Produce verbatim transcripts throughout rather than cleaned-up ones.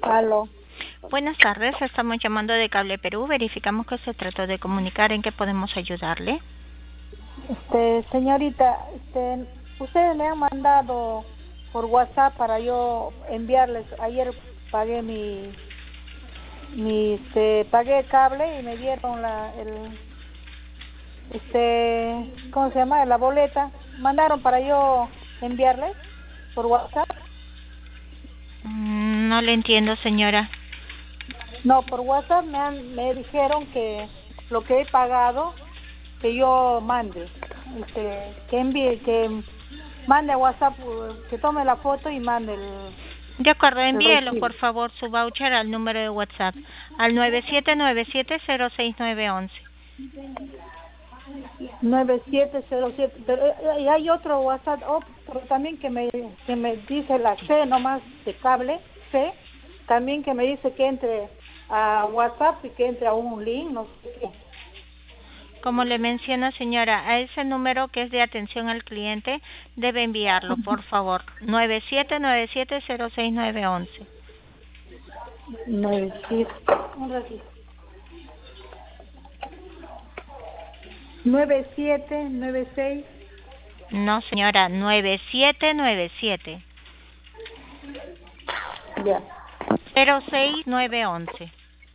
Aló. Buenas tardes, estamos llamando de Cable Perú. Verificamos que se trató de comunicar. ¿En qué podemos ayudarle? Este, señorita, este, ustedes me han mandado por WhatsApp para yo enviarles. Ayer pagué mi, mi, este, pagué cable y me dieron la, el, este, ¿cómo se llama? La boleta. Mandaron para yo enviarles por WhatsApp. Mm, No le entiendo, señora. No, por WhatsApp me han, me dijeron que lo que he pagado que yo mande, este, que envíe, que mande a WhatsApp, uh, que tome la foto y mande el, De acuerdo, el envíelo, recibo. por favor, su voucher al número de WhatsApp, al nueve siete nueve siete cero seis nueve once. nueve siete cero siete, pero eh, y hay otro WhatsApp, otro también que me, que me dice la C nomás de cable, C, también que me dice que entre a WhatsApp y que entre a un link, no sé qué. Como le menciona, señora, a ese número que es de atención al cliente, debe enviarlo, por favor, nueve siete nueve siete cero seis nueve once. nueve siete, un ratito. nueve siete nueve seis. No, señora, nueve siete nueve siete Ya. cero seis nueve once.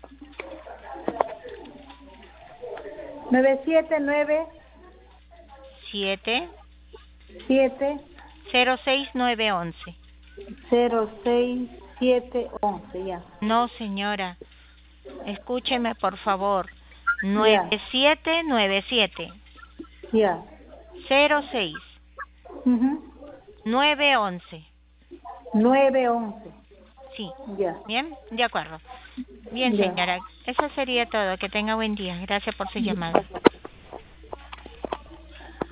nueve siete nueve siete siete cero seis nueve once. cero seis siete once, ya. No, señora, escúcheme, por favor. Ya, nueve siete nueve siete ya. cero seis Mhm. nueve once. nueve once. Sí, Ya, bien, de acuerdo. Bien, ya. señora, eso sería todo. Que tenga buen día. Gracias por su llamada.